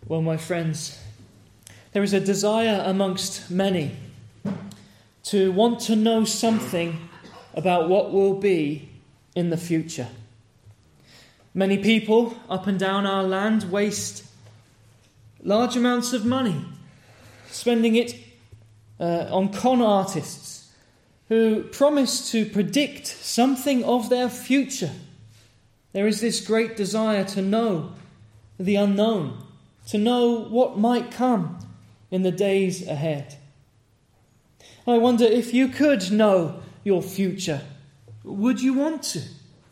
Well, my friends, there is a desire amongst many to want to know something about what will be in the future. Many people up and down our land waste large amounts of money, spending it on con artists who promise to predict something of their future. There is this great desire to know the unknown, to know what might come in the days ahead. I wonder, if you could know your future, would you want to?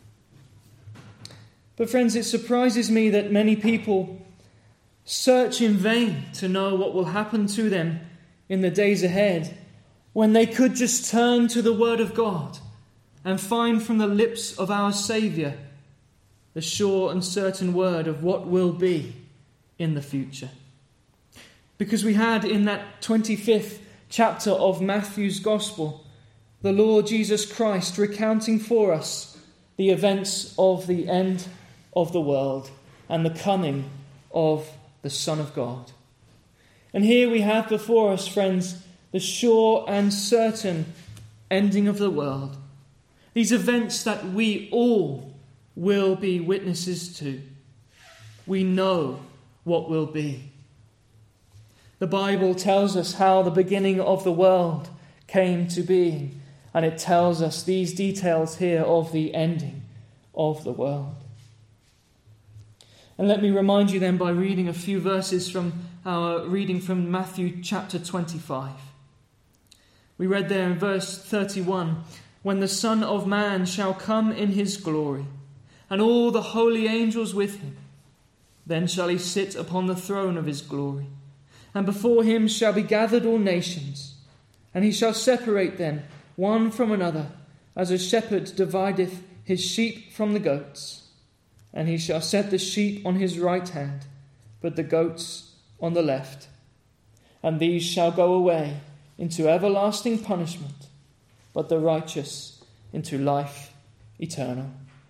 But friends, it surprises me that many people search in vain to know what will happen to them in the days ahead, when they could just turn to the Word of God and find from the lips of our Saviour the sure and certain word of what will be in the future. Because we had in that 25th chapter of Matthew's Gospel the Lord Jesus Christ recounting for us the events of the end of the world and the coming of the Son of God. And here we have before us, friends, the sure and certain ending of the world. These events that we all will be witnesses to. We know what will be. The Bible tells us how the beginning of the world came to be, and it tells us these details here of the ending of the world. And let me remind you then by reading a few verses from our reading from Matthew chapter 25. We read there in verse 31, "When the Son of Man shall come in his glory, and all the holy angels with him, then shall he sit upon the throne of his glory. And before him shall be gathered all nations, and he shall separate them one from another, as a shepherd divideth his sheep from the goats. And he shall set the sheep on his right hand, but the goats on the left. And these shall go away into everlasting punishment, but the righteous into life eternal."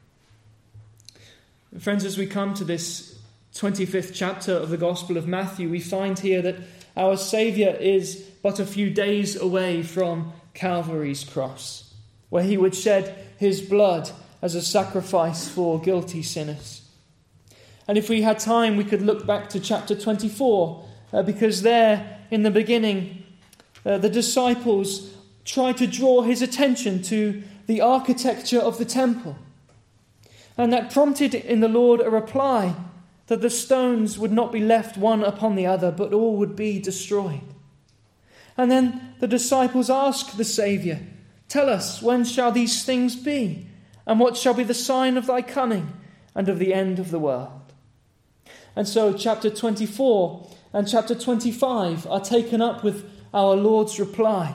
Friends, as we come to this 25th chapter of the Gospel of Matthew, we find here that our Saviour is but a few days away from Calvary's cross, where he would shed his blood as a sacrifice for guilty sinners. And if we had time, we could look back to chapter 24, because there in the beginning, the disciples tried to draw his attention to the architecture of the temple. And that prompted in the Lord a reply that the stones would not be left one upon the other, but all would be destroyed. And then the disciples asked the Saviour, "Tell us, when shall these things be? And what shall be the sign of thy coming and of the end of the world?" And so chapter 24 and chapter 25 are taken up with our Lord's reply.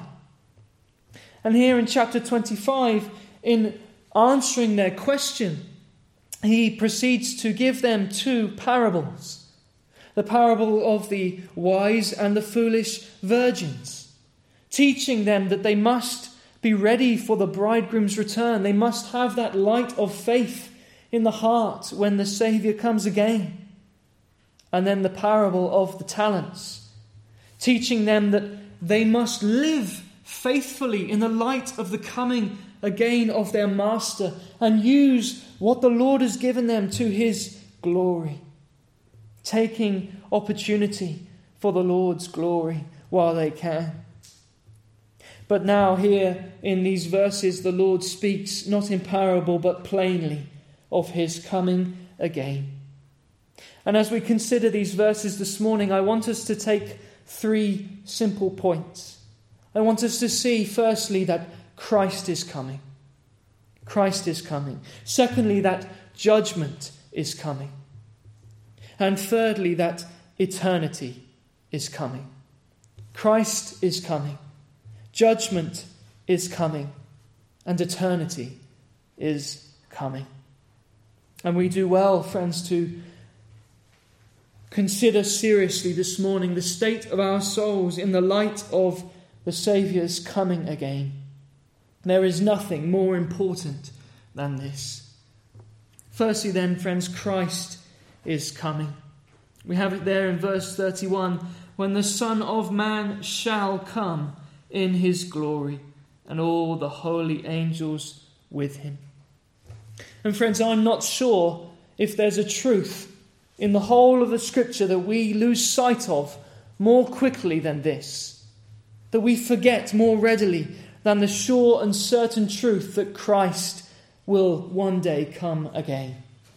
And here in chapter 25, in answering their question, he proceeds to give them two parables. The parable of the wise and the foolish virgins, teaching them that they must be ready for the bridegroom's return. They must have that light of faith in the heart when the Saviour comes again. And then the parable of the talents, teaching them that they must live faithfully in the light of the coming again of their Master and use what the Lord has given them to his glory, taking opportunity for the Lord's glory while they can. But now here in these verses, the Lord speaks not in parable but plainly of his coming again. And as we consider these verses this morning, I want us to take three simple points. I want us to see, firstly, that Christ is coming. Christ is coming. Secondly, that judgment is coming. And thirdly, that eternity is coming. Christ is coming. Judgment is coming. And eternity is coming. And we do well, friends, to consider seriously this morning the state of our souls in the light of the Saviour's coming again. There is nothing more important than this. Firstly then, friends, Christ is coming. We have it there in verse 31, when the Son of Man shall come in his glory, and all the holy angels with him. And friends, I'm not sure if there's a truth in the whole of the Scripture that we lose sight of more quickly than this, that we forget more readily than the sure and certain truth that Christ will one day come again.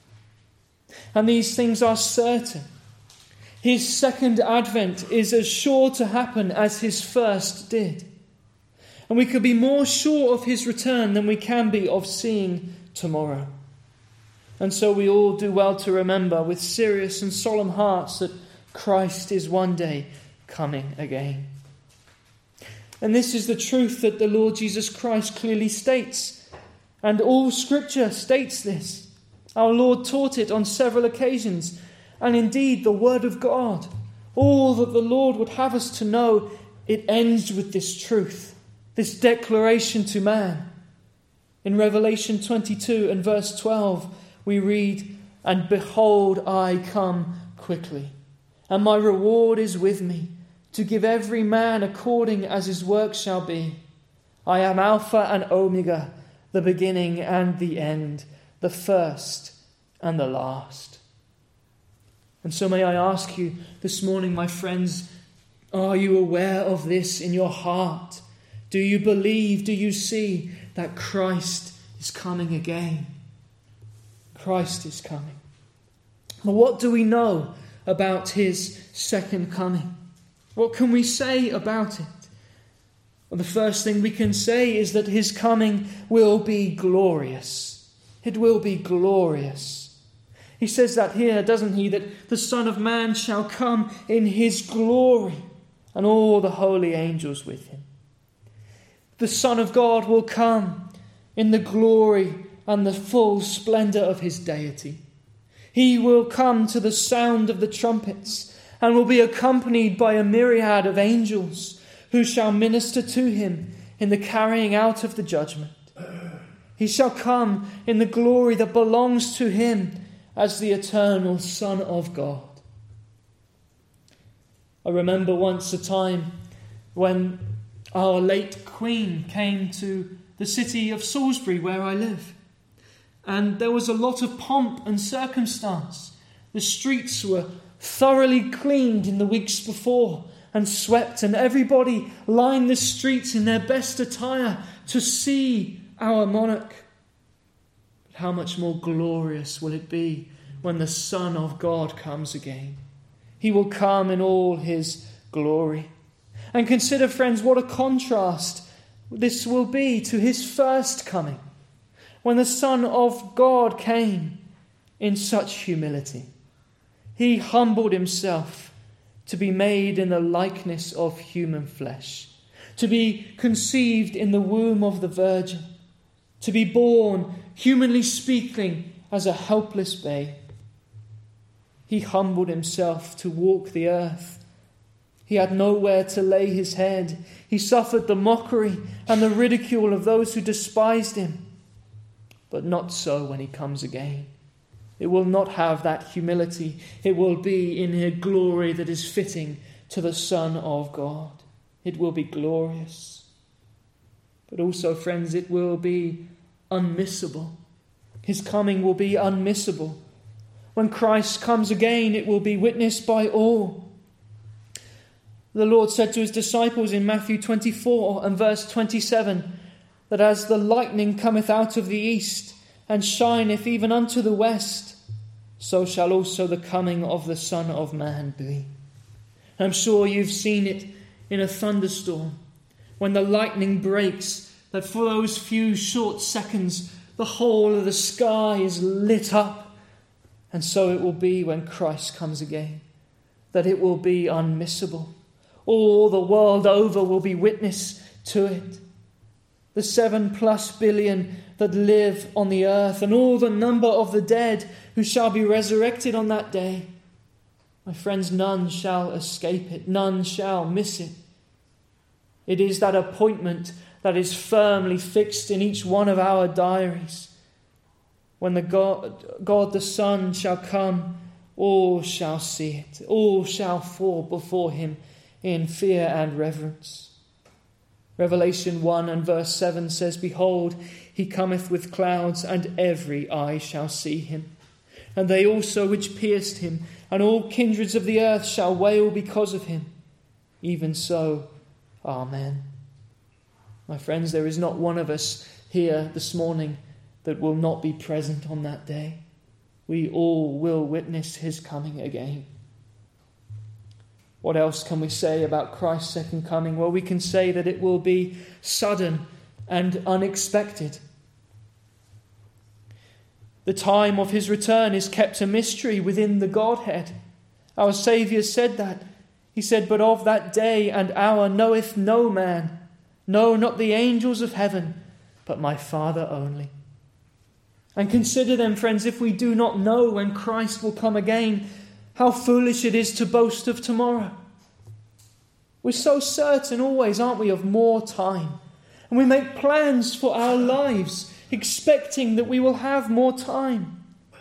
And these things are certain. His second advent is as sure to happen as his first did. And we could be more sure of his return than we can be of seeing tomorrow. And so we all do well to remember with serious and solemn hearts that Christ is one day coming again. And this is the truth that the Lord Jesus Christ clearly states. And all Scripture states this. Our Lord taught it on several occasions. And indeed, the Word of God, all that the Lord would have us to know, it ends with this truth, this declaration to man. In Revelation 22 and verse 12, we read, "And behold, I come quickly, and my reward is with me, to give every man according as his work shall be. I am Alpha and Omega, the beginning and the end, the first and the last." And so may I ask you this morning, my friends, are you aware of this in your heart? Do you believe, do you see that Christ is coming again? Christ is coming. Well, what do we know about his second coming? What can we say about it? Well, the first thing we can say is that his coming will be glorious. It will be glorious. He says that here, doesn't he? That the Son of Man shall come in his glory, and all the holy angels with him. The Son of God will come in the glory and the full splendour of his deity. He will come to the sound of the trumpets, and will be accompanied by a myriad of angels who shall minister to him in the carrying out of the judgment. He shall come in the glory that belongs to him as the eternal Son of God. I remember once a time when our late Queen came to the city of Salisbury, where I live. And there was a lot of pomp and circumstance. The streets were thoroughly cleaned in the weeks before and swept, and everybody lined the streets in their best attire to see our monarch. But how much more glorious will it be when the Son of God comes again? He will come in all his glory. And consider, friends, what a contrast this will be to his first coming, when the Son of God came in such humility. He humbled himself to be made in the likeness of human flesh, to be conceived in the womb of the Virgin, to be born, humanly speaking, as a helpless babe. He humbled himself to walk the earth. He had nowhere to lay his head. He suffered the mockery and the ridicule of those who despised him. But not so when he comes again. It will not have that humility. It will be in a glory that is fitting to the Son of God. It will be glorious. But also, friends, it will be unmissable. His coming will be unmissable. When Christ comes again, it will be witnessed by all. The Lord said to his disciples in Matthew 24 and verse 27, that as the lightning cometh out of the east, and shineth even unto the west, so shall also the coming of the Son of Man be. I'm sure you've seen it in a thunderstorm, when the lightning breaks, that for those few short seconds, the whole of the sky is lit up. And so it will be when Christ comes again, that it will be unmissable. All the world over will be witness to it. The 7+ billion that live on the earth, and all the number of the dead who shall be resurrected on that day. My friends, none shall escape it. None shall miss it. It is that appointment that is firmly fixed in each one of our diaries. When God the Son shall come All shall see it. All shall fall before him in fear and reverence. Revelation 1 and verse 7 says, Behold, he cometh with clouds, and every eye shall see him. And they also which pierced him, and all kindreds of the earth shall wail because of him. Even so, Amen. My friends, there is not one of us here this morning that will not be present on that day. We all will witness his coming again. What else can we say about Christ's second coming? Well, we can say that it will be sudden and unexpected. The time of his return is kept a mystery within the Godhead. Our Saviour said that. He said, But of that day and hour knoweth no man, no, not the angels of heaven, but my Father only. And consider then, friends, if we do not know when Christ will come again, how foolish it is to boast of tomorrow. We're so certain always, aren't we, of more time. And we make plans for our lives, expecting that we will have more time.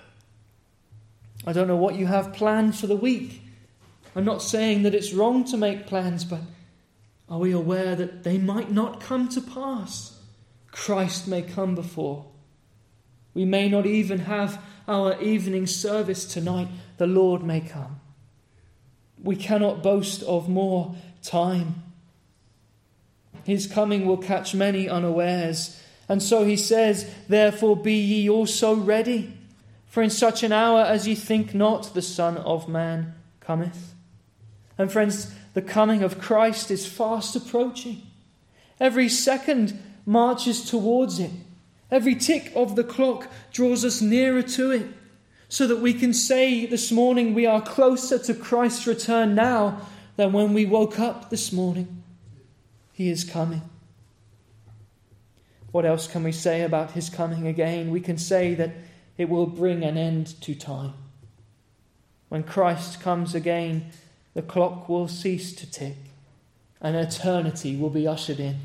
I don't know what you have planned for the week. I'm not saying that it's wrong to make plans, but are we aware that they might not come to pass? Christ may come before. We may not even have our evening service tonight. The Lord may come. We cannot boast of more time. His coming will catch many unawares. And so he says, Therefore be ye also ready, for in such an hour as ye think not, the Son of Man cometh. And friends, the coming of Christ is fast approaching. Every second marches towards it. Every tick of the clock draws us nearer to it, so that we can say this morning we are closer to Christ's return now than when we woke up this morning. He is coming. What else can we say about his coming again? We can say that it will bring an end to time. When Christ comes again, the clock will cease to tick, and eternity will be ushered in.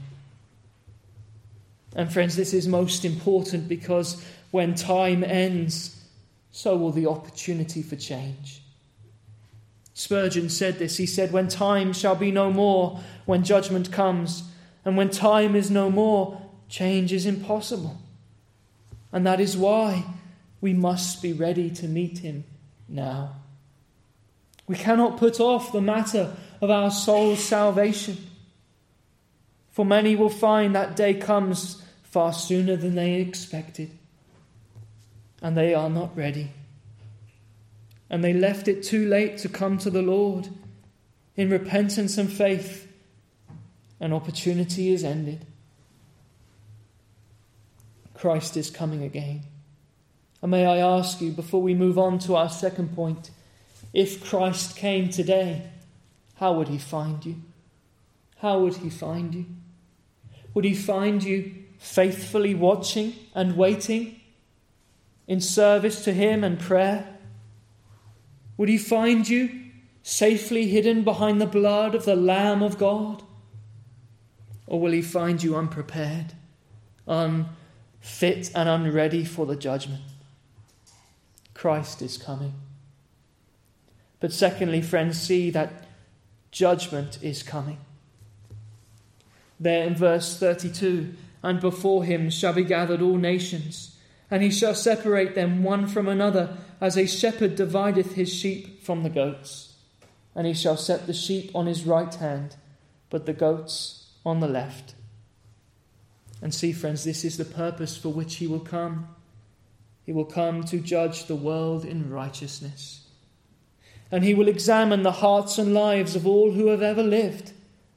And friends, this is most important because when time ends, so will the opportunity for change. Spurgeon said this. He said, When time shall be no more, when judgment comes, and when time is no more, change is impossible. And that is why we must be ready to meet him now. We cannot put off the matter of our soul's salvation. For many will find that day comes far sooner than they expected. And they are not ready. And they left it too late to come to the Lord in repentance and faith. An opportunity is ended. Christ is coming again. And may I ask you, before we move on to our second point, if Christ came today, how would he find you? How would he find you? Would he find you faithfully watching and waiting in service to him and prayer? Would he find you safely hidden behind the blood of the Lamb of God? Or will he find you unprepared, unfit and unready for the judgment? Christ is coming. But secondly, friends, see that judgment is coming. There in verse 32, And before him shall be gathered all nations, and he shall separate them one from another, as a shepherd divideth his sheep from the goats. And he shall set the sheep on his right hand, but the goats on the left. And see, friends, this is the purpose for which he will come. He will come to judge the world in righteousness. And he will examine the hearts and lives of all who have ever lived.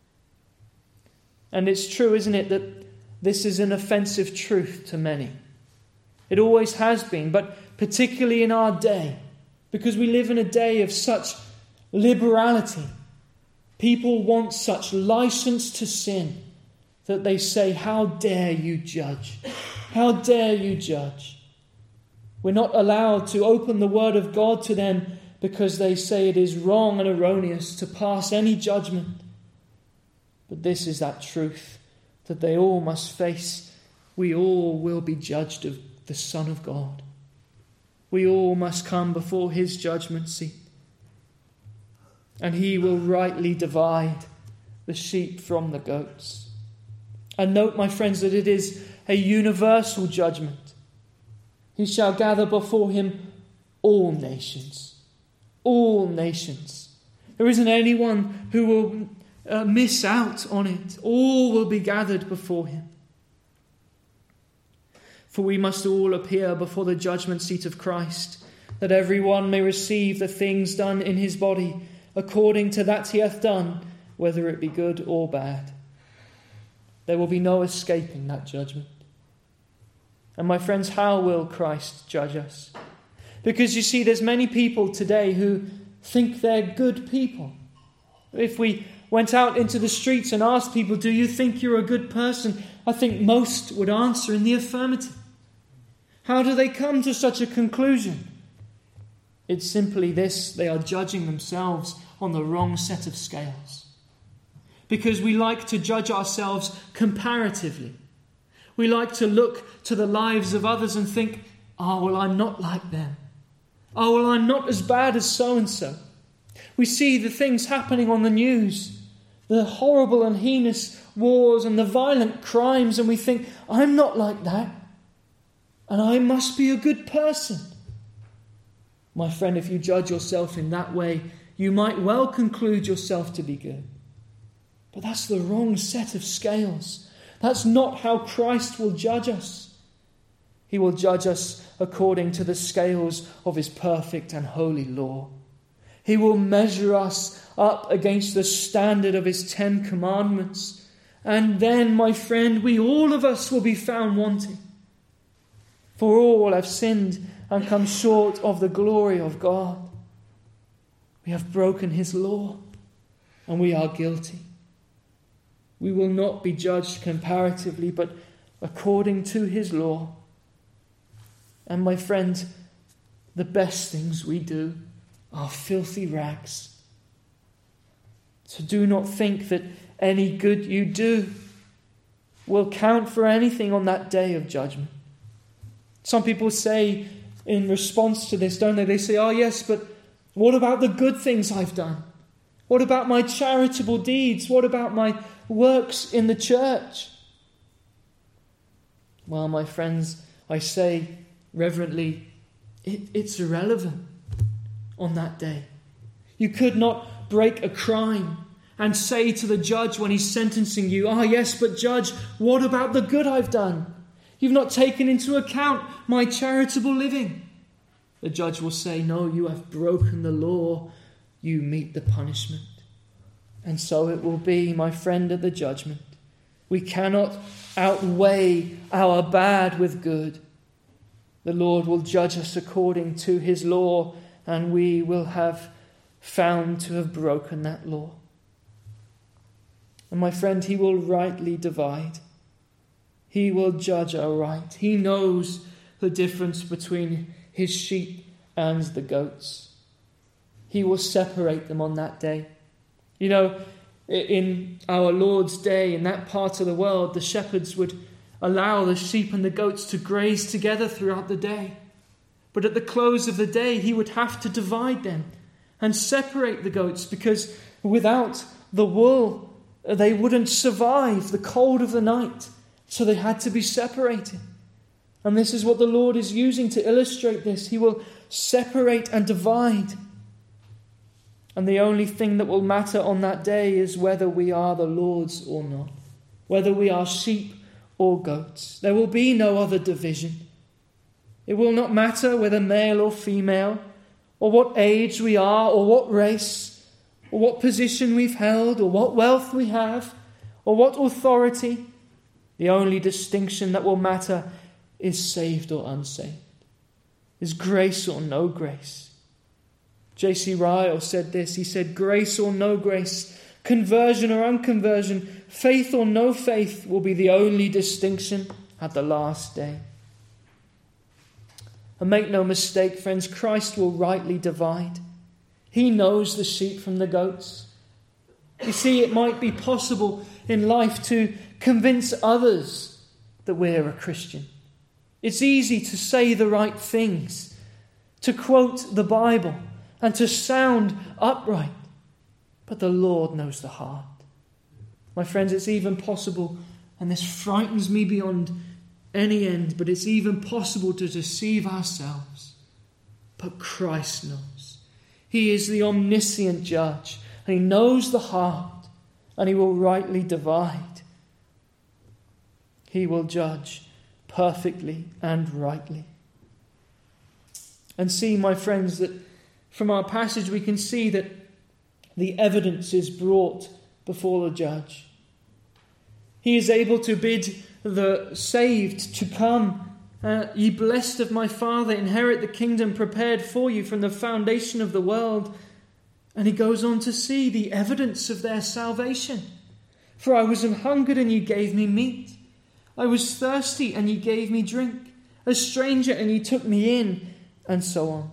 And it's true, isn't it, that this is an offensive truth to many. It always has been, but particularly in our day, because we live in a day of such liberality. People want such license to sin that they say, How dare you judge? How dare you judge? We're not allowed to open the word of God to them because they say it is wrong and erroneous to pass any judgment. But this is that truth that they all must face. We all will be judged of the Son of God. we all must come before his judgment seat. And he will rightly divide the sheep from the goats. And note, my friends, that it is a universal judgment. He shall gather before him all nations. All nations. There isn't anyone who will miss out on it. All will be gathered before him. For we must all appear before the judgment seat of Christ, that every one may receive the things done in his body, according to that he hath done, whether it be good or bad. There will be no escaping that judgment. And my friends, how will Christ judge us? Because you see, there's many people today who think they're good people. If we went out into the streets and asked people, do you think you're a good person? I think most would answer in the affirmative. How do they come to such a conclusion? It's simply this: they are judging themselves on the wrong set of scales. Because we like to judge ourselves comparatively. We like to look to the lives of others and think, oh, well, I'm not like them. Oh, well, I'm not as bad as so-and-so. We see the things happening on the news, the horrible and heinous wars and the violent crimes, and we think, I'm not like that, and I must be a good person. My friend, if you judge yourself in that way, you might well conclude yourself to be good. But that's the wrong set of scales. That's not how Christ will judge us. He will judge us according to the scales of his perfect and holy law. He will measure us up against the standard of his 10 commandments. And then, my friend, all of us will be found wanting. For all have sinned and come short of the glory of God. We have broken his law, and we are guilty. We will not be judged comparatively, but according to his law. And my friend, the best things we do are filthy rags. So do not think that any good you do will count for anything on that day of judgment. Some people say in response to this, don't they? They say, oh yes, but what about the good things I've done? What about my charitable deeds? What about my works in the church? Well, my friends, I say reverently, it's irrelevant on that day. You could not break a crime and say to the judge when he's sentencing you, ah yes, but judge, what about the good I've done? You've not taken into account my charitable living. The judge will say, no, you have broken the law. You meet the punishment. And so it will be, my friend, at the judgment. We cannot outweigh our bad with good. The Lord will judge us according to his law, and we will have found to have broken that law. And my friend, he will rightly divide. He will judge aright. He knows the difference between his sheep and the goats. He will separate them on that day. You know, in our Lord's day, in that part of the world, the shepherds would allow the sheep and the goats to graze together throughout the day. But at the close of the day, he would have to divide them and separate the goats, because without the wool, they wouldn't survive the cold of the night. So they had to be separated. And this is what the Lord is using to illustrate this. He will separate and divide. And the only thing that will matter on that day is whether we are the Lord's or not, whether we are sheep or goats. There will be no other division. It will not matter whether male or female, or what age we are, or what race, or what position we've held, or what wealth we have, or what authority. The only distinction that will matter is saved or unsaved, is grace or no grace. J.C. Ryle said this. He said, grace or no grace, conversion or unconversion, faith or no faith will be the only distinction at the last day. And make no mistake, friends, Christ will rightly divide. He knows the sheep from the goats. You see, it might be possible in life to convince others that we're a Christian. It's easy to say the right things. to quote the Bible, and to sound upright. But the Lord knows the heart. My friends, it's even possible, and this frightens me beyond any end, but it's even possible to deceive ourselves. But Christ knows. He is the omniscient judge, and he knows the heart, and he will rightly divide. He will judge perfectly and rightly. And see, my friends, that from our passage we can see that the evidence is brought before the judge. He is able to bid the saved to come. Ye blessed of my Father, inherit the kingdom prepared for you from the foundation of the world. And he goes on to see the evidence of their salvation. For I was an hungered, and ye gave me meat. I was thirsty, and ye gave me drink. A stranger, and ye took me in, and so on.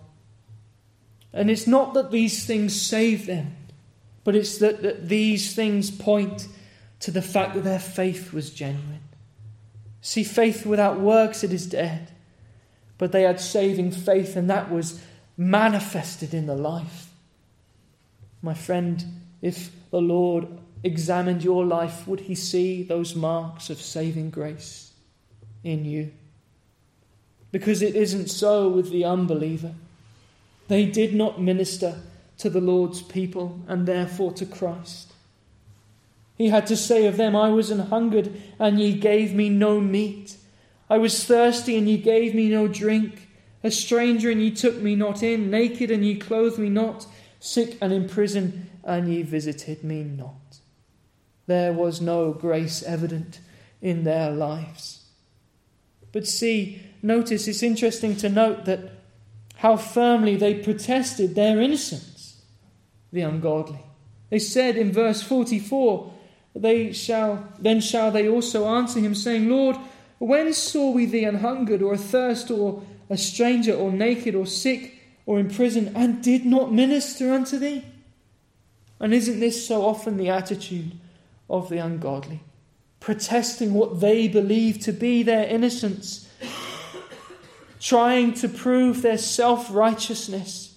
And it's not that these things save them, but it's that these things point to the fact that their faith was genuine. See, faith without works, it is dead. But they had saving faith, and that was manifested in the life. My friend, if the Lord examined your life, would he see those marks of saving grace in you? Because it isn't so with the unbeliever. They did not minister to the Lord's people, and therefore to Christ. He had to say of them, I was an hungered, and ye gave me no meat. I was thirsty, and ye gave me no drink. A stranger, and ye took me not in. Naked, and ye clothed me not. Sick and in prison, and ye visited me not. There was no grace evident in their lives. But see, notice, it's interesting to note that how firmly they protested their innocence, the ungodly. They said in verse 44, then shall they also answer him, saying, Lord, when saw we thee an hungered, or athirst, or a stranger, or naked, or sick, or in prison, and did not minister unto thee? And isn't this so often the attitude of the ungodly? Protesting what they believe to be their innocence, trying to prove their self-righteousness.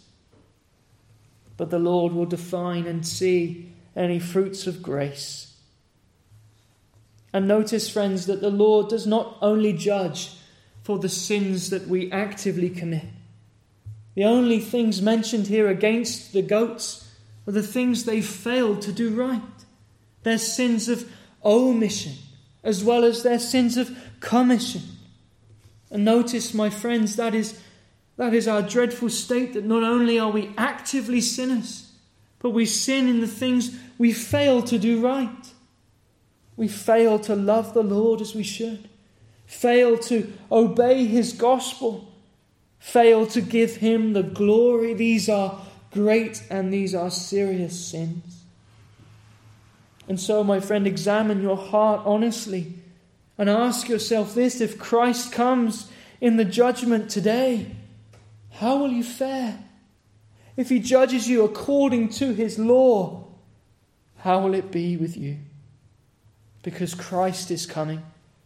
But the Lord will define and see any fruits of grace. And notice, friends, that the Lord does not only judge for the sins that we actively commit. The only things mentioned here against the goats are the things they failed to do right. Their sins of omission, as well as their sins of commission. And notice, my friends, that is our dreadful state, that not only are we actively sinners, but we sin in the things we fail to do right. We fail to love the Lord as we should, fail to obey his gospel, fail to give him the glory. These are great and these are serious sins. And so, my friend, examine your heart honestly and ask yourself this: if Christ comes in the judgment today, how will you fare? If he judges you according to his law, how will it be with you? Because Christ is coming.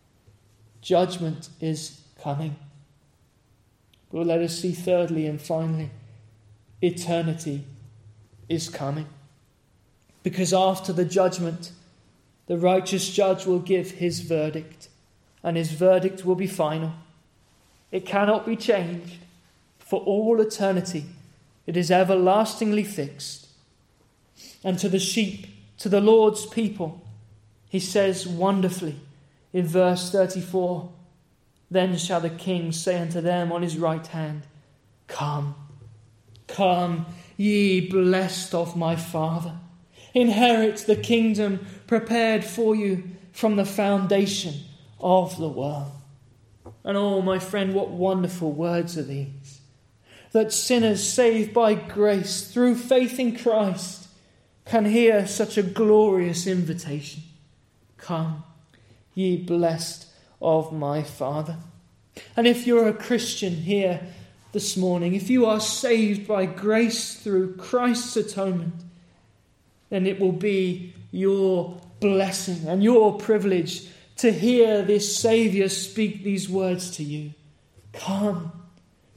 Judgment is coming. But let us see thirdly and finally, eternity is coming. Because after the judgment, the righteous judge will give his verdict, and his verdict will be final. It cannot be changed. For all eternity, it is everlastingly fixed. And to the sheep, to the Lord's people, he says wonderfully in verse 34, Then shall the King say unto them on his right hand, Come, come, ye blessed of my Father, inherit the kingdom prepared for you from the foundation of the world. And oh, my friend, what wonderful words are these. That sinners saved by grace through faith in Christ can hear such a glorious invitation. Come, ye blessed of my Father. And if you're a Christian here this morning, if you are saved by grace through Christ's atonement, then it will be your blessing and your privilege to hear this Saviour speak these words to you. Come,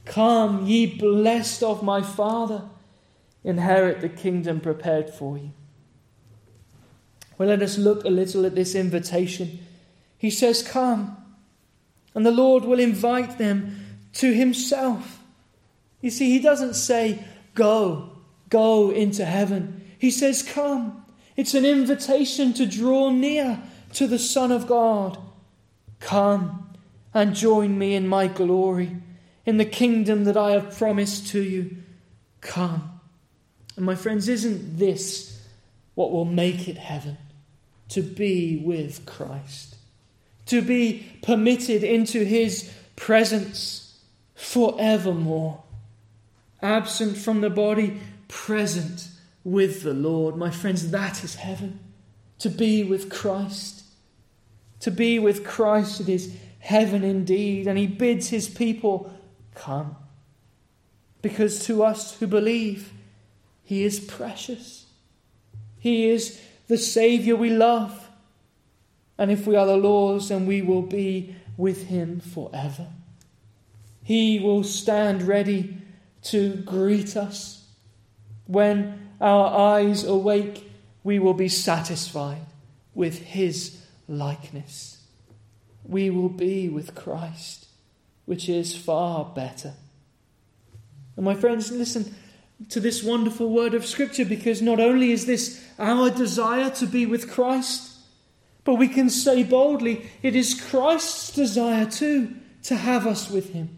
Come, ye blessed of my Father, inherit the kingdom prepared for you. Well, let us look a little at this invitation. He says, come. And the Lord will invite them to himself. You see, he doesn't say, go into heaven. He says, come. It's an invitation to draw near to the Son of God. Come and join me in my glory, in the kingdom that I have promised to you. Come. And my friends, isn't this what will make it heaven? To be with Christ. To be permitted into his presence forevermore. Absent from the body, present with the Lord. My friends, that is heaven. To be with Christ. To be with Christ, it is heaven indeed. And he bids his people come. Because to us who believe, he is precious. He is the Saviour we love. And if we are the Lord's, then we will be with him forever. He will stand ready to greet us. When our eyes awake, we will be satisfied with his likeness. We will be with Christ, which is far better. And my friends, listen to this wonderful word of Scripture, because not only is this our desire to be with Christ, but we can say boldly, it is Christ's desire too to have us with him.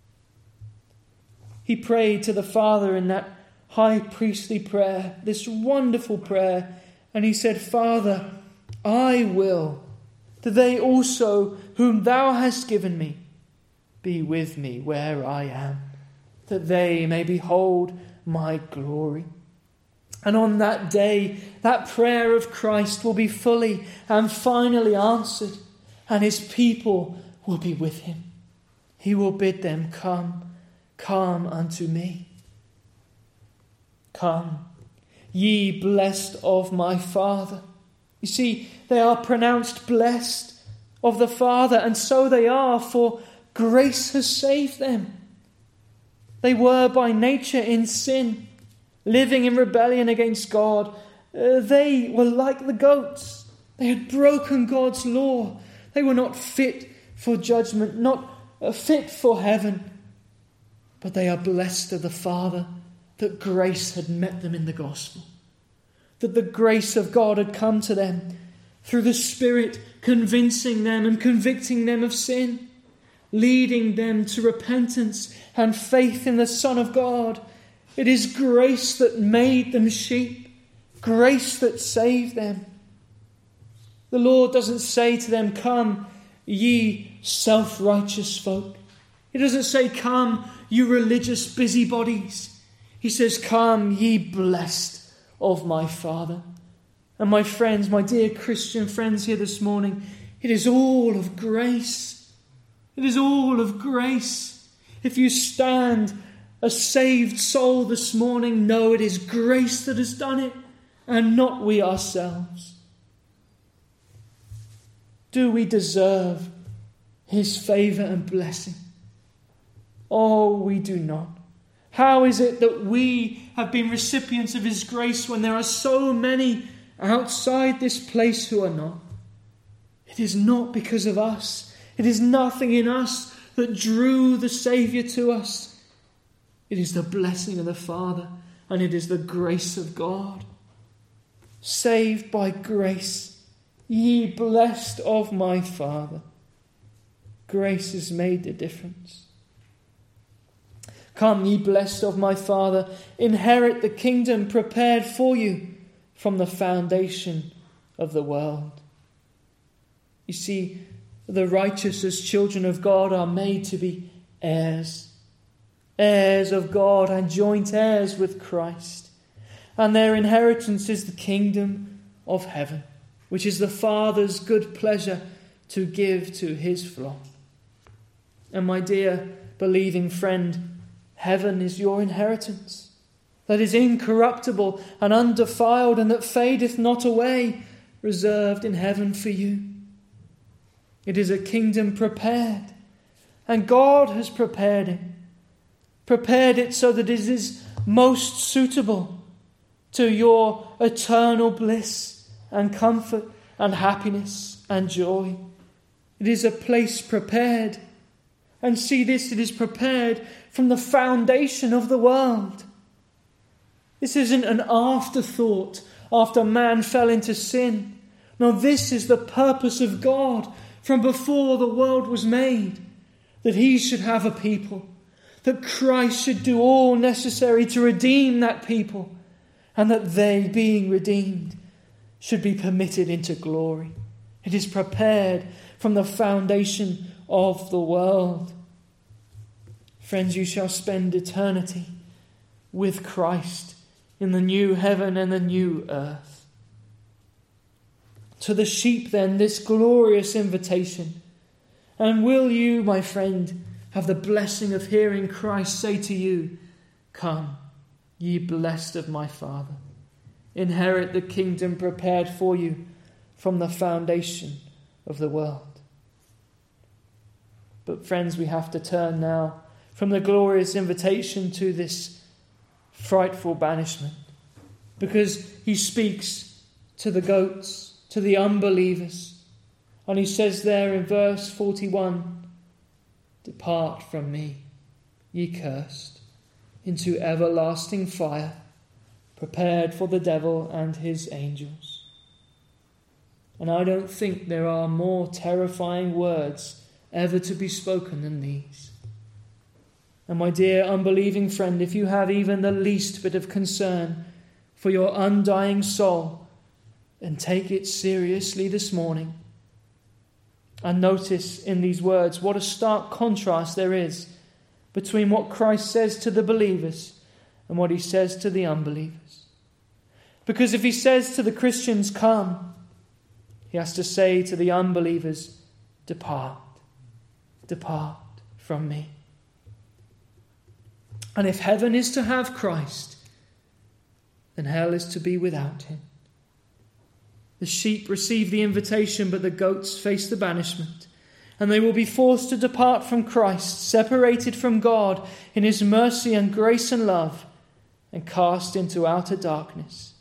He prayed to the Father in that high priestly prayer, this wonderful prayer, and he said, Father, I will that they also whom thou hast given me be with me where I am, that they may behold my glory. And on that day, that prayer of Christ will be fully and finally answered, and his people will be with him. He will bid them, come, come unto me. Come, ye blessed of my Father. You see, they are pronounced blessed of the Father, and so they are, for grace has saved them. They were by nature in sin, living in rebellion against God. They were like the goats. They had broken God's law. They were not fit for judgment, not fit for heaven. But they are blessed of the Father that grace had met them in the gospel, that the grace of God had come to them through the Spirit, convincing them and convicting them of sin, leading them to repentance and faith in the Son of God. It is grace that made them sheep, grace that saved them. The Lord doesn't say to them, come, ye self-righteous folk. He doesn't say, come, you religious busybodies. He says, come, ye blessed of my Father. And my friends, my dear Christian friends here this morning, it is all of grace. It is all of grace. If you stand a saved soul this morning, know it is grace that has done it, and not we ourselves. Do we deserve his favour and blessing? Oh, we do not. How is it that we have been recipients of his grace when there are so many outside this place who are not? It is not because of us. It is nothing in us that drew the Saviour to us. It is the blessing of the Father, and it is the grace of God. Saved by grace, ye blessed of my Father. Grace has made the difference. Come, ye blessed of my Father, inherit the kingdom prepared for you from the foundation of the world. You see, the righteous as children of God are made to be heirs, heirs of God and joint heirs with Christ. And their inheritance is the kingdom of heaven, which is the Father's good pleasure to give to his flock. And my dear believing friend, heaven is your inheritance, that is incorruptible and undefiled, and that fadeth not away, reserved in heaven for you. It is a kingdom prepared, and God has prepared it prepared it so that it is most suitable to your eternal bliss and comfort and happiness and joy. It is a place prepared. And see this, it is prepared from the foundation of the world. This isn't an afterthought after man fell into sin. No, this is the purpose of God from before the world was made, that he should have a people, that Christ should do all necessary to redeem that people, and that they, being redeemed, should be permitted into glory. It is prepared from the foundation of the world. Friends, you shall spend eternity with Christ in the new heaven and the new earth. To the sheep, then, this glorious invitation. And will you, my friend, have the blessing of hearing Christ say to you, "Come, ye blessed of my Father, inherit the kingdom prepared for you from the foundation of the world." But friends, we have to turn now from the glorious invitation to this frightful banishment, because he speaks to the goats, to the unbelievers, and he says there in verse 41, "Depart from me, ye cursed, into everlasting fire, prepared for the devil and his angels." And I don't think there are more terrifying words ever to be spoken than these. And my dear unbelieving friend, if you have even the least bit of concern for your undying soul, then take it seriously this morning. And notice in these words what a stark contrast there is between what Christ says to the believers and what he says to the unbelievers. Because if he says to the Christians, "Come," he has to say to the unbelievers, "Depart, depart from me." And if heaven is to have Christ, then hell is to be without him. The sheep receive the invitation, but the goats face the banishment. And they will be forced to depart from Christ, separated from God in his mercy and grace and love, and cast into outer darkness.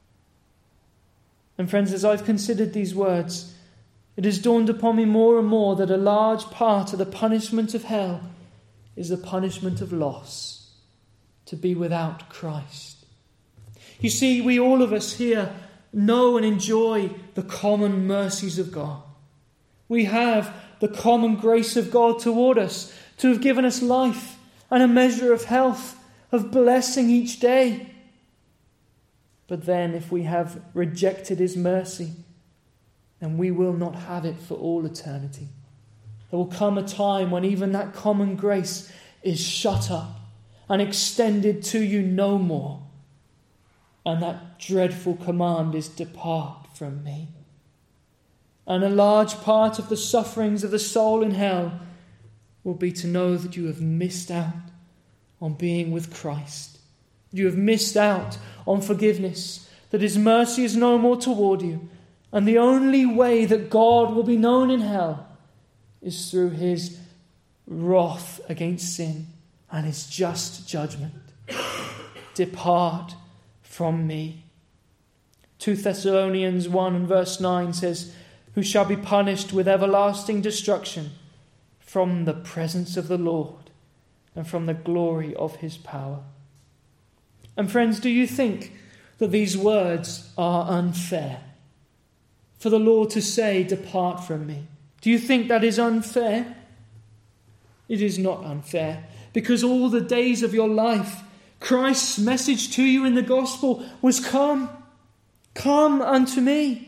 And friends, as I've considered these words, it has dawned upon me more and more that a large part of the punishment of hell is the punishment of loss, to be without Christ. You see, we all of us here know and enjoy the common mercies of God. We have the common grace of God toward us, to have given us life and a measure of health, of blessing each day. But then if we have rejected his mercy, then we will not have it for all eternity. There will come a time when even that common grace is shut up and extended to you no more. And that dreadful command is, "Depart from me." And a large part of the sufferings of the soul in hell will be to know that you have missed out on being with Christ. You have missed out on forgiveness, that his mercy is no more toward you. And the only way that God will be known in hell is through his wrath against sin and his just judgment. Depart from me. 2 Thessalonians 1 and verse 9 says, "Who shall be punished with everlasting destruction from the presence of the Lord and from the glory of his power." And friends, do you think that these words are unfair? For the Lord to say, "Depart from me." Do you think that is unfair? It is not unfair, because all the days of your life, Christ's message to you in the gospel was, "Come, come unto me,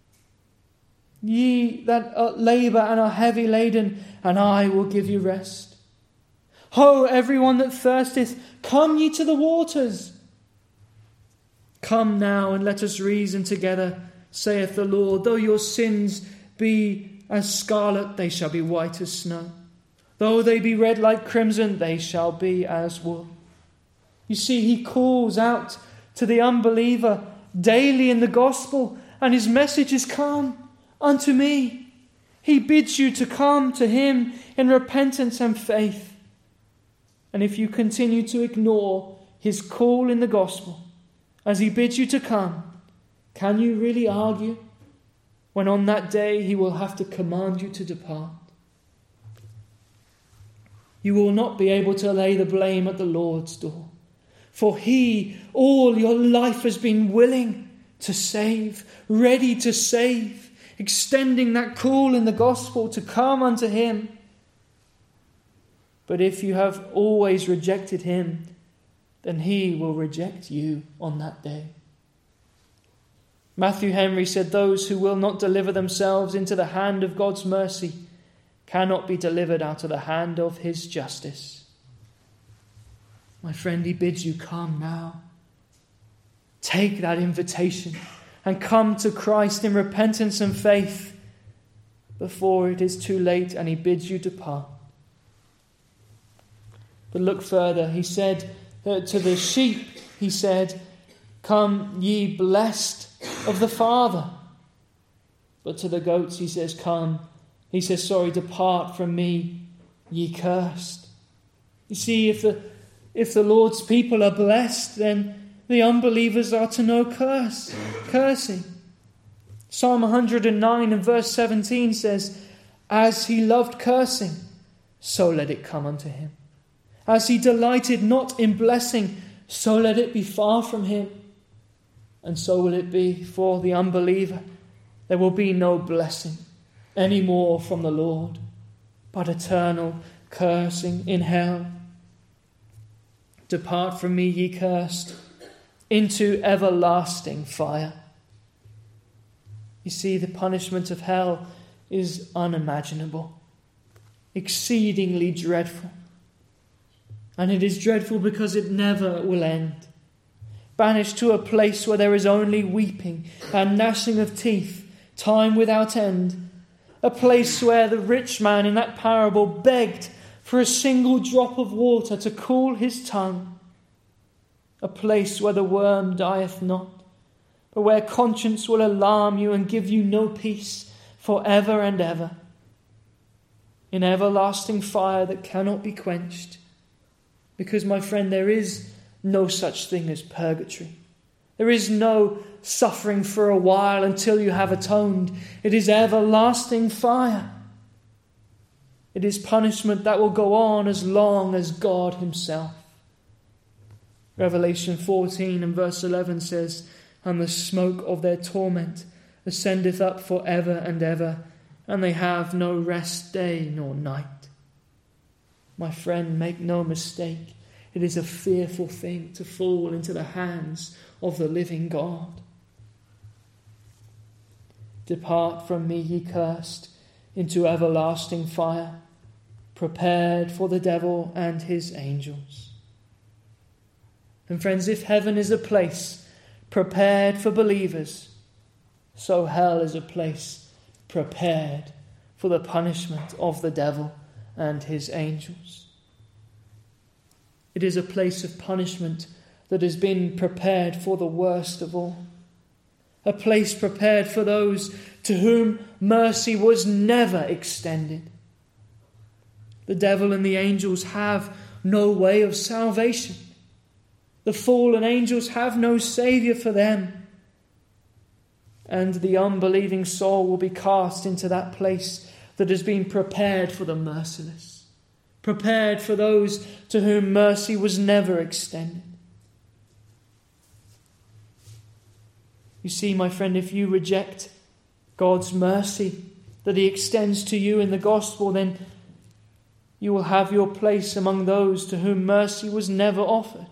ye that labour and are heavy laden, and I will give you rest. Ho, everyone that thirsteth, come ye to the waters. Come now and let us reason together, saith the Lord. Though your sins be as scarlet, they shall be white as snow. Though they be red like crimson, they shall be as wool." You see, he calls out to the unbeliever daily in the gospel, and his message is, "Come unto me." He bids you to come to him in repentance and faith. And if you continue to ignore his call in the gospel as he bids you to come, can you really argue when on that day he will have to command you to depart? You will not be able to lay the blame at the Lord's door, for he all your life has been willing to save, ready to save, extending that call in the gospel to come unto him. But if you have always rejected him, then he will reject you on that day. Matthew Henry said, "Those who will not deliver themselves into the hand of God's mercy cannot be delivered out of the hand of his justice." My friend, he bids you come now. Take that invitation and come to Christ in repentance and faith before it is too late and he bids you depart. But look further. He said to the sheep, he said, "Come ye blessed of the Father." But to the goats he says, "Depart from me, ye cursed." You see, if the Lord's people are blessed, then the unbelievers are to know cursing. Psalm 109 and verse 17 says, "As he loved cursing, so let it come unto him. As he delighted not in blessing, so let it be far from him." And so will it be for the unbeliever. There will be no blessing any more from the Lord, but eternal cursing in hell. "Depart from me, ye cursed, into everlasting fire." You see, the punishment of hell is unimaginable, exceedingly dreadful. And it is dreadful because it never will end. Banished to a place where there is only weeping and gnashing of teeth, time without end. A place where the rich man in that parable begged for a single drop of water to cool his tongue. A place where the worm dieth not, but where conscience will alarm you and give you no peace for ever and ever. In everlasting fire that cannot be quenched. Because, my friend, there is no such thing as purgatory. There is no suffering for a while until you have atoned. It is everlasting fire. It is punishment that will go on as long as God himself. Revelation 14 and verse 11 says, "And the smoke of their torment ascendeth up for ever and ever, and they have no rest day nor night." My friend, make no mistake. It is a fearful thing to fall into the hands of the living God. "Depart from me, ye cursed, into everlasting fire, prepared for the devil and his angels." And friends, if heaven is a place prepared for believers, so hell is a place prepared for the punishment of the devil and his angels. It is a place of punishment that has been prepared for the worst of all. A place prepared for those to whom mercy was never extended. The devil and the angels have no way of salvation. The fallen angels have no saviour for them. And the unbelieving soul will be cast into that place that has been prepared for the merciless, prepared for those to whom mercy was never extended. You see, my friend, if you reject God's mercy that he extends to you in the gospel, then you will have your place among those to whom mercy was never offered.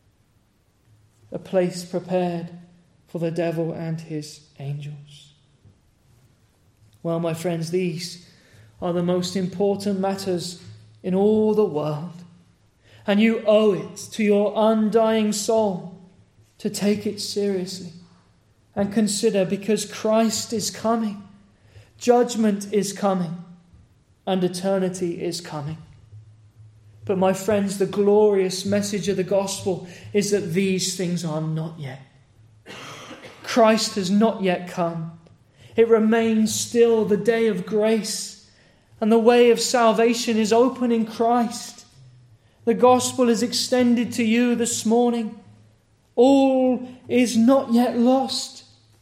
A place prepared for the devil and his angels. Well, my friends, these are the most important matters in all the world. And you owe it to your undying soul to take it seriously and consider, because Christ is coming, judgment is coming, and eternity is coming. But my friends, the glorious message of the gospel is that these things are not yet. Christ has not yet come. It remains still the day of grace, and the way of salvation is open in Christ. The gospel is extended to you this morning. All is not yet lost.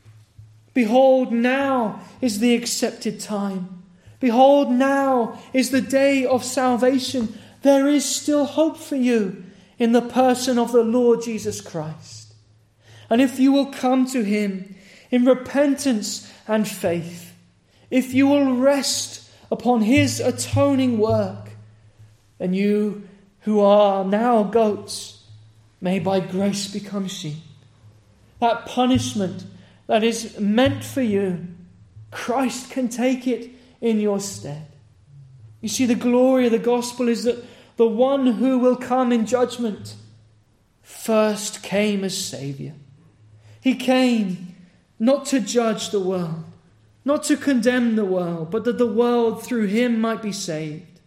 Behold, now is the accepted time. Behold, now is the day of salvation. There is still hope for you in the person of the Lord Jesus Christ. And if you will come to him in repentance and faith, if you will rest upon his atoning work, then you who are now goats may by grace become sheep. That punishment that is meant for you, Christ can take it in your stead. You see, the glory of the gospel is that the one who will come in judgment first came as Saviour. He came not to judge the world, not to condemn the world, but that the world through him might be saved.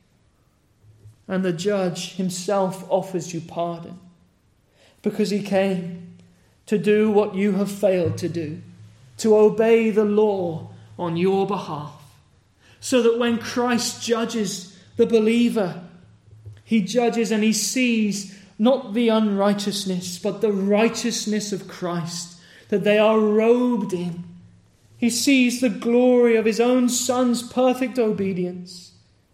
And the judge himself offers you pardon, because he came to do what you have failed to do, to obey the law on your behalf, so that when Christ judges the believer, he judges and he sees not the unrighteousness, but the righteousness of Christ, that they are robed in. He sees the glory of his own Son's perfect obedience.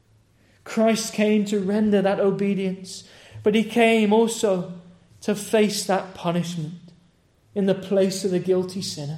Christ came to render that obedience, but he came also to face that punishment in the place of the guilty sinner.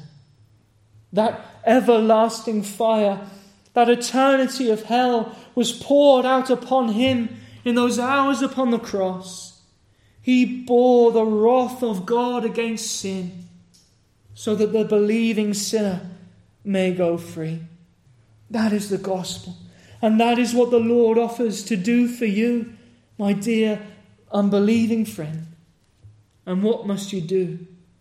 That everlasting fire, that eternity of hell was poured out upon him in those hours upon the cross. He bore the wrath of God against sin, so that the believing sinner may go free. That is the gospel. And that is what the Lord offers to do for you, my dear unbelieving friend. And what must you do?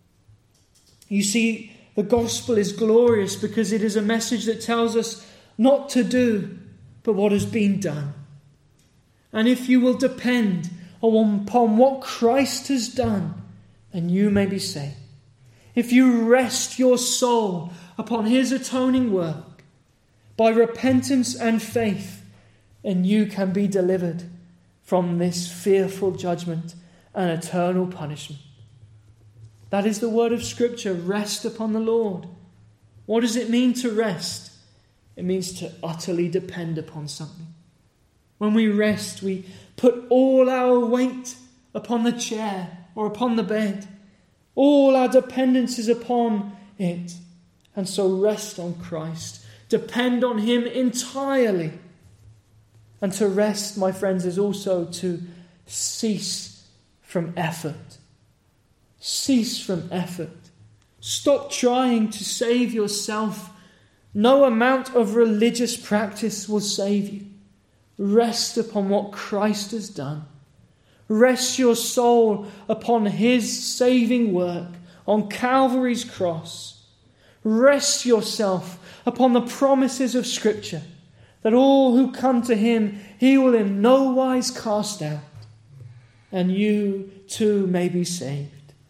You see, the gospel is glorious because it is a message that tells us not to do, but what has been done. And if you will depend upon what Christ has done, then you may be saved. If you rest your soul upon his atoning work, by repentance and faith, then you can be delivered from this fearful judgment and eternal punishment. That is the word of Scripture. Rest upon the Lord. What does it mean to rest? It means to utterly depend upon something. When we rest, we put all our weight upon the chair or upon the bed. All our dependence is upon it. And so rest on Christ. Depend on him entirely. And to rest, my friends, is also to cease from effort. Cease from effort. Stop trying to save yourself. No amount of religious practice will save you. Rest upon what Christ has done. Rest your soul upon his saving work on Calvary's cross. Rest yourself upon the promises of Scripture, that all who come to him, he will in no wise cast out, and you too may be saved.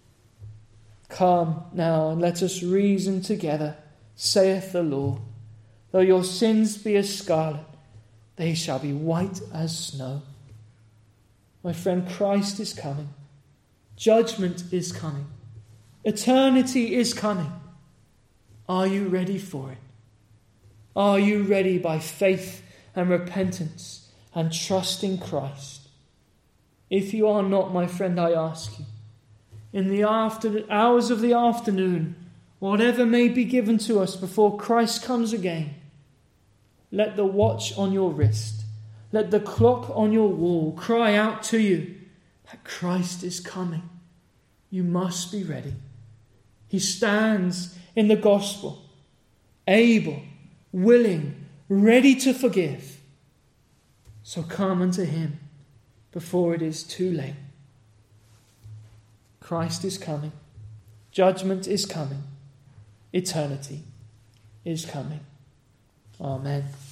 Come now, and let us reason together, saith the Lord. Though your sins be as scarlet, they shall be white as snow. My friend, Christ is coming. Judgment is coming. Eternity is coming. Are you ready for it? Are you ready by faith and repentance and trusting Christ? If you are not, my friend, I ask you, in the hours of the afternoon, whatever may be given to us before Christ comes again, let the watch on your wrist, let the clock on your wall cry out to you that Christ is coming. You must be ready. He stands in the gospel, able, willing, ready to forgive. So come unto him before it is too late. Christ is coming. Judgment is coming. Eternity is coming. Amen.